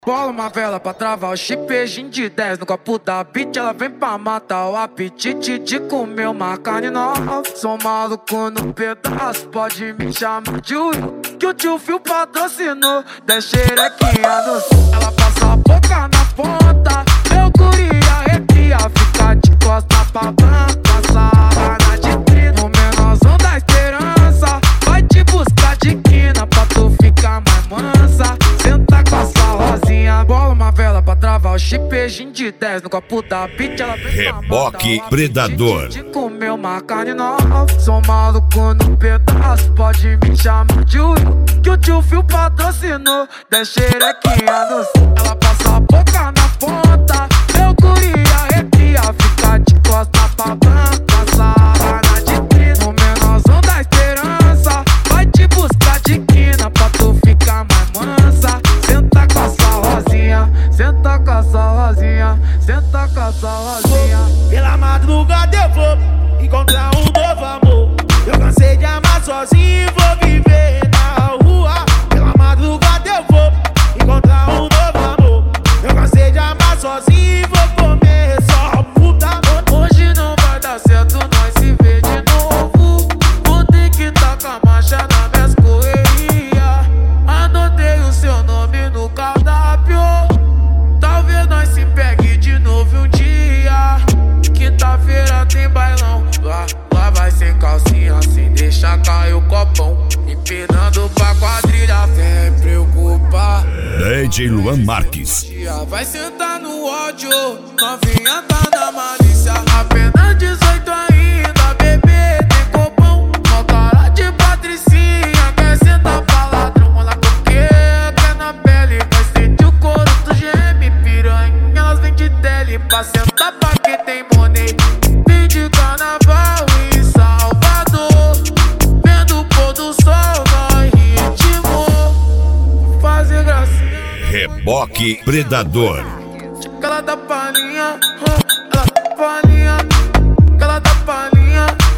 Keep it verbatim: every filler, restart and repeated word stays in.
Bola uma vela pra travar o chip, beijinho de dez no copo da beat. Ela vem pra matar o apetite de comer uma carne nova. Sou maluco no pedaço, pode me chamar de Will, que o tio Fio patrocinou. dez xerequinha no sul, ela passa a boca na ponta. Eu queria arrepia, fica de costa pra banca. Sarana de trina, no menorzão da esperança. Vai te buscar de quina pra tu ficar mais mansa. Senta com a sua rosinha, bola uma vela pra travar o chip, beijinho de dez no copo da beat. Ela vem Reboque Predador. de comer uma carne nova. Sou maluco no pedaço, pode me chamar de Will, que o tio Fio patrocinou. dez xerequinha no sul, ela passa a boca na ponta. Eu queria arrepia, fica de costa pra banca. Sarana de trina, no menorzão da esperança. Vai te buscar de quina pra tu ficar mais mansa. Senta com a sua rosinha, senta com a sua rosinha, senta com a sua rosinha. Pela madrugada eu vou encontrar um novo amor. Eu cansei de amar sozinho e vou viver na rua. Pela madrugada eu vou encontrar um novo amor. Eu cansei de amar sozinho e vou comer só puta. Hoje não vai dar certo, nós se vê de novo. Vou ter que tacar marcha na minhas correria. Anotei o seu nome no cardápio. Talvez nós se pegue de novo um dia. Quinta-feira tem bailão. Lá, lá vai sem calcinha, sem deixar cair o copão. Empinando pra quadrilha, sem preocupar. D J Luan Marques. Vai sentar no ódio, novinha tá na malícia. Apenas dezoito ainda, bebê tem copão. Mó cara de patricinha, quer sentar pra ladrão. Olha porque quer na pele, vai sentir o couro do geme. Piranha, elas vêm de tele pra sentar pra quem tem money. Vim de carnaval em Salvador, vendo o pôr do sol no ritmo. Fazer gracinha. Reboque Predador. Ela dá palhinha, ela dá palhinha, ela dá palhinha.